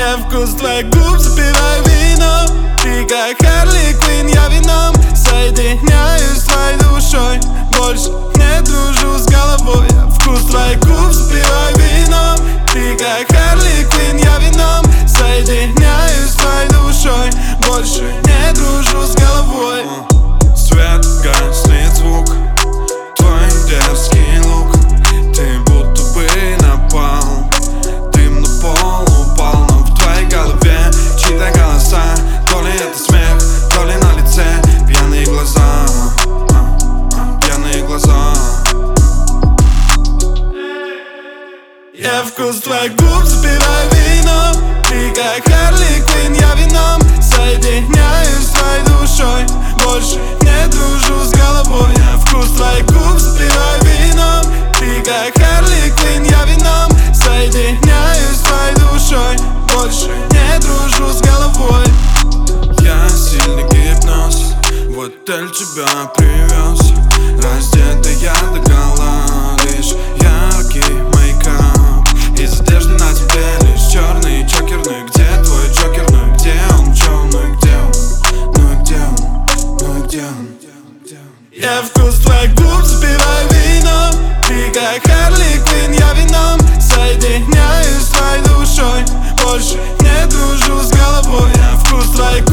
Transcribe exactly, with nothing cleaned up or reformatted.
Я вкус твоих губ, запиваю вином. Ты как Харли Квинн, я вином соединяюсь с твоей душой. Больше не дружу с головой. Я вкус твоих губ, запиваю вином. Ты как Харли Квинн, я вином соединяюсь с твоей душой. Больше не дружу с головой. Свет гаснет, звук, твой дерзкий лук. Ты будто бы напал, дым на пол упал. Но в твоей голове чьи-то голоса. То ли это смех, то ли на лице пьяные глаза, пьяные глаза. Я вкус твоих губ, запиваю вином. Ты как Харли Квинн, я вином соединяюсь с твоей душой. Больше не дружу с головой. Я вкус твоих губ, запиваю вином. Ты как Харли Квинн, я вином соединяюсь с твоей душой. Больше не дружу с головой. Я сильный гипноз, в отель тебя привез. Раздетая догола, лишь яркий мейкап. Из одежды на тебе лишь черный чокерный. Где твой джокер? Ну и где он? Чё? Ну и где он? Ну и где он? Ну и где он? Я вкус твоих губ, запиваю вином. Ты как Харли Квинн, я вином соединяюсь с твоей душой. Больше не дружу с головой. Я вкус твоих